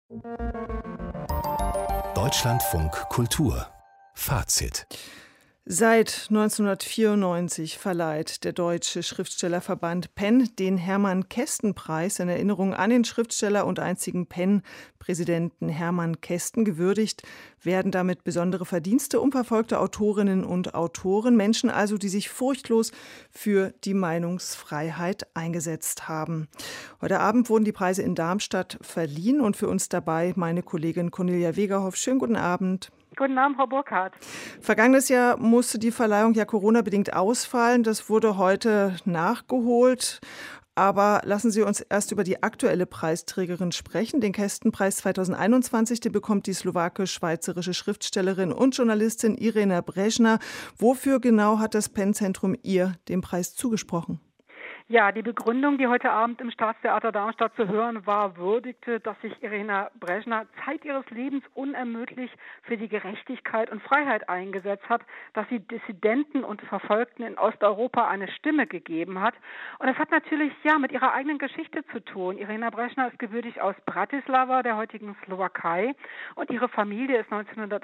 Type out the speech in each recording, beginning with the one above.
Deutschlandfunk Kultur Fazit. Seit 1994 verleiht der Deutsche Schriftstellerverband PEN den Hermann-Kästen-Preis in Erinnerung an den Schriftsteller und einzigen PEN-Präsidenten Hermann Kästen. Gewürdigt werden damit besondere Verdienste um verfolgte Autorinnen und Autoren, Menschen also, die sich furchtlos für die Meinungsfreiheit eingesetzt haben. Heute Abend wurden die Preise in Darmstadt verliehen und für uns dabei meine Kollegin Cornelia Wegerhoff. Schönen guten Abend. Guten Abend, Frau Burkhardt. Vergangenes Jahr musste die Verleihung ja Corona-bedingt ausfallen. Das wurde heute nachgeholt. Aber lassen Sie uns erst über die aktuelle Preisträgerin sprechen. Den Kästenpreis 2021, den bekommt die slowakisch-schweizerische Schriftstellerin und Journalistin Irena Brežna. Wofür genau hat das PEN-Zentrum ihr den Preis zugesprochen? Ja, die Begründung, die heute Abend im Staatstheater Darmstadt zu hören war, würdigte, dass sich Irena Brežna Zeit ihres Lebens unermüdlich für die Gerechtigkeit und Freiheit eingesetzt hat, dass sie Dissidenten und Verfolgten in Osteuropa eine Stimme gegeben hat. Und das hat natürlich mit ihrer eigenen Geschichte zu tun. Irena Brežna ist gebürtig aus Bratislava, der heutigen Slowakei, und ihre Familie ist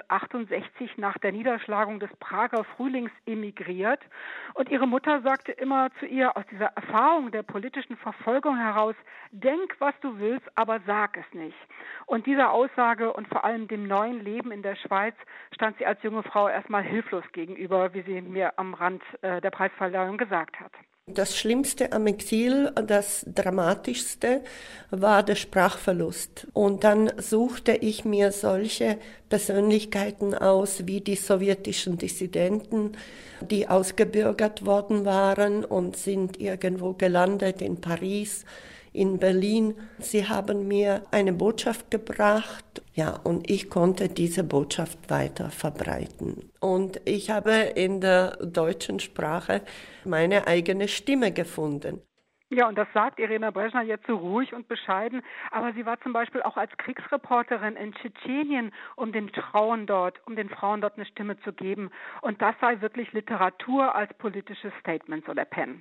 1968 nach der Niederschlagung des Prager Frühlings emigriert. Und ihre Mutter sagte immer zu ihr aus dieser Erfahrung der politischen Verfolgung heraus: Denk, was du willst, aber sag es nicht. Und dieser Aussage und vor allem dem neuen Leben in der Schweiz stand sie als junge Frau erstmal hilflos gegenüber, wie sie mir am Rand der Preisverleihung gesagt hat. Das Schlimmste am Exil, das Dramatischste, war der Sprachverlust. Und dann suchte ich mir solche Persönlichkeiten aus, wie die sowjetischen Dissidenten, die ausgebürgert worden waren und sind irgendwo gelandet in Paris, in Berlin. Sie haben mir eine Botschaft gebracht, und ich konnte diese Botschaft weiter verbreiten. Und ich habe in der deutschen Sprache meine eigene Stimme gefunden. Ja, und das sagt Irena Brežna jetzt so ruhig und bescheiden, aber sie war zum Beispiel auch als Kriegsreporterin in Tschetschenien, um den Frauen dort eine Stimme zu geben. Und das sei wirklich Literatur als politisches Statement, so der PEN.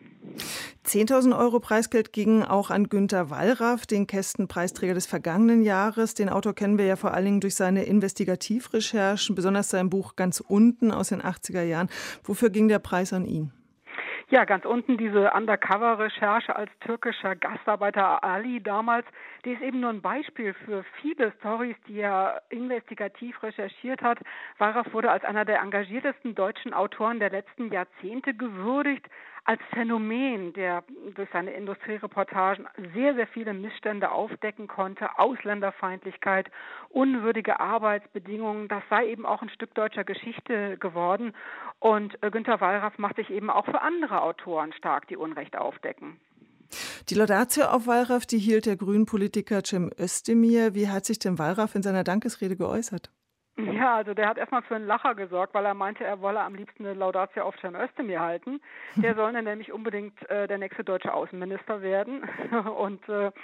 10.000 Euro Preisgeld gingen auch an Günter Wallraff, den Kästen-Preisträger des vergangenen Jahres. Den Autor kennen wir ja vor allen Dingen durch seine Investigativrecherchen, besonders sein Buch Ganz unten aus den 80er Jahren. Wofür ging der Preis an ihn? Ja, ganz unten diese Undercover-Recherche als türkischer Gastarbeiter Ali damals, die ist eben nur ein Beispiel für viele Storys, die er investigativ recherchiert hat. Wallraff wurde als einer der engagiertesten deutschen Autoren der letzten Jahrzehnte gewürdigt, als Phänomen, der durch seine Industriereportagen sehr, sehr viele Missstände aufdecken konnte, Ausländerfeindlichkeit, unwürdige Arbeitsbedingungen, das sei eben auch ein Stück deutscher Geschichte geworden. Und Günter Wallraff macht sich eben auch für andere Autoren stark, die Unrecht aufdecken. Die Laudatio auf Wallraff, die hielt der Grünen-Politiker Cem Özdemir. Wie hat sich denn Wallraff in seiner Dankesrede geäußert? Ja, also der hat erstmal für einen Lacher gesorgt, weil er meinte, er wolle am liebsten eine Laudatio auf Cem Özdemir halten. Der soll dann nämlich unbedingt der nächste deutsche Außenminister werden. Und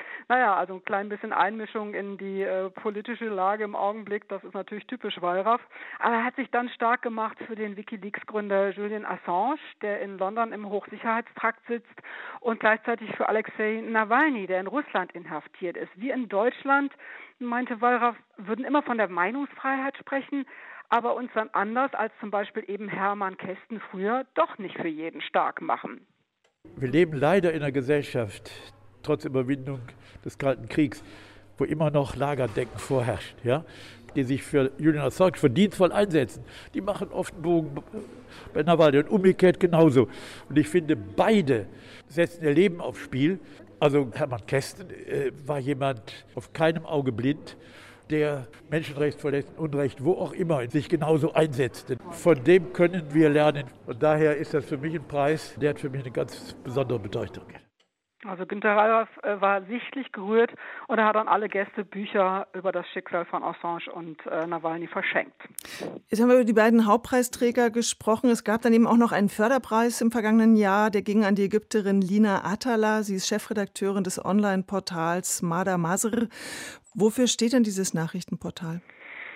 also ein klein bisschen Einmischung in die politische Lage im Augenblick, das ist natürlich typisch Wallraff. Aber er hat sich dann stark gemacht für den WikiLeaks-Gründer Julian Assange, der in London im Hochsicherheitstrakt sitzt, und gleichzeitig für Alexei Nawalny, der in Russland inhaftiert ist. Wir in Deutschland, meinte Wallraff, würden immer von der Meinungsfreiheit sprechen, aber uns dann anders als zum Beispiel eben Hermann Kästen früher doch nicht für jeden stark machen. Wir leben leider in einer Gesellschaft, trotz Überwindung des Kalten Kriegs, wo immer noch Lagerdenken vorherrscht, die sich für Julian Assange verdienstvoll einsetzen. Die machen oft einen Bogen bei Nawalny und umgekehrt genauso. Und ich finde, beide setzen ihr Leben aufs Spiel. Also Hermann Kästen war jemand auf keinem Auge blind, der Menschenrechtsverletzungen, Unrecht, wo auch immer, sich genauso einsetzte. Von dem können wir lernen. Und daher ist das für mich ein Preis, der hat für mich eine ganz besondere Bedeutung. Also Günter Wallraff war sichtlich gerührt und er hat an alle Gäste Bücher über das Schicksal von Assange und Nawalny verschenkt. Jetzt haben wir über die beiden Hauptpreisträger gesprochen. Es gab dann eben auch noch einen Förderpreis im vergangenen Jahr. Der ging an die Ägypterin Lina Atala. Sie ist Chefredakteurin des Online-Portals Mada Masr. Wofür steht denn dieses Nachrichtenportal?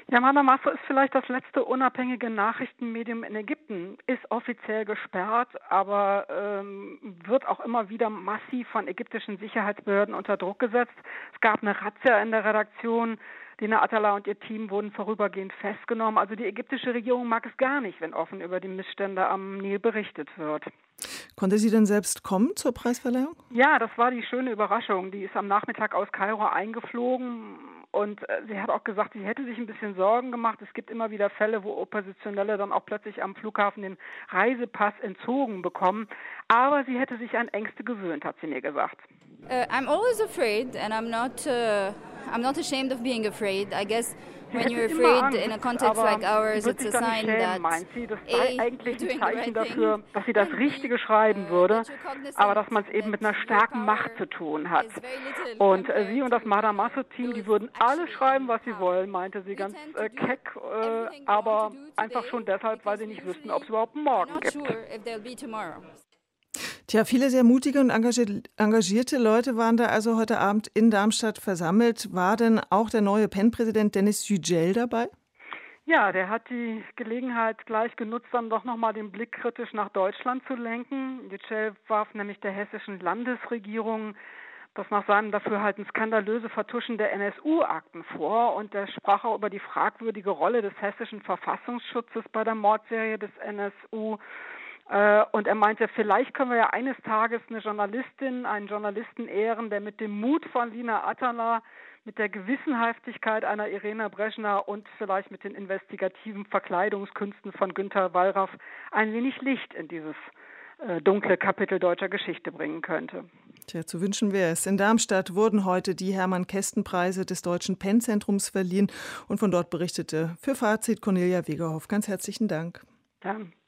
Ja, Manamasso ist vielleicht das letzte unabhängige Nachrichtenmedium in Ägypten, ist offiziell gesperrt, aber wird auch immer wieder massiv von ägyptischen Sicherheitsbehörden unter Druck gesetzt. Es gab eine Razzia in der Redaktion. Dina Atala und ihr Team wurden vorübergehend festgenommen. Also die ägyptische Regierung mag es gar nicht, wenn offen über die Missstände am Nil berichtet wird. Konnte sie denn selbst kommen zur Preisverleihung? Ja, das war die schöne Überraschung. Die ist am Nachmittag aus Kairo eingeflogen und sie hat auch gesagt, sie hätte sich ein bisschen Sorgen gemacht. Es gibt immer wieder Fälle, wo Oppositionelle dann auch plötzlich am Flughafen den Reisepass entzogen bekommen. Aber sie hätte sich an Ängste gewöhnt, hat sie mir gesagt. I'm always afraid and I'm not ashamed of being afraid. I guess when you're afraid in a context like ours, it's a sign that meint sie, das sei eigentlich ein Zeichen dafür, dass sie das Richtige schreiben würde, aber dass man es eben mit einer starken Macht zu tun hat. Und sie und das Manamasso-Team, die würden alles schreiben, was sie wollen, meinte sie ganz keck, aber einfach schon deshalb, weil sie nicht wüssten, ob es überhaupt einen Morgen gibt. Tja, viele sehr mutige und engagierte Leute waren da also heute Abend in Darmstadt versammelt. War denn auch der neue PEN-Präsident Denis Yücel dabei? Ja, der hat die Gelegenheit gleich genutzt, dann doch nochmal den Blick kritisch nach Deutschland zu lenken. Yücel warf nämlich der hessischen Landesregierung das nach seinem Dafürhalten skandalöse Vertuschen der NSU-Akten vor und er sprach auch über die fragwürdige Rolle des hessischen Verfassungsschutzes bei der Mordserie des NSU. Und er meinte, vielleicht können wir ja eines Tages eine Journalistin, einen Journalisten ehren, der mit dem Mut von Dina Atala, mit der Gewissenhaftigkeit einer Irena Breschner und vielleicht mit den investigativen Verkleidungskünsten von Günter Wallraff ein wenig Licht in dieses dunkle Kapitel deutscher Geschichte bringen könnte. Tja, zu wünschen wäre es. In Darmstadt wurden heute die Hermann-Kästen-Preise des Deutschen PEN-Zentrums verliehen und von dort berichtete für Fazit Cornelia Wegerhoff. Ganz herzlichen Dank. Dann.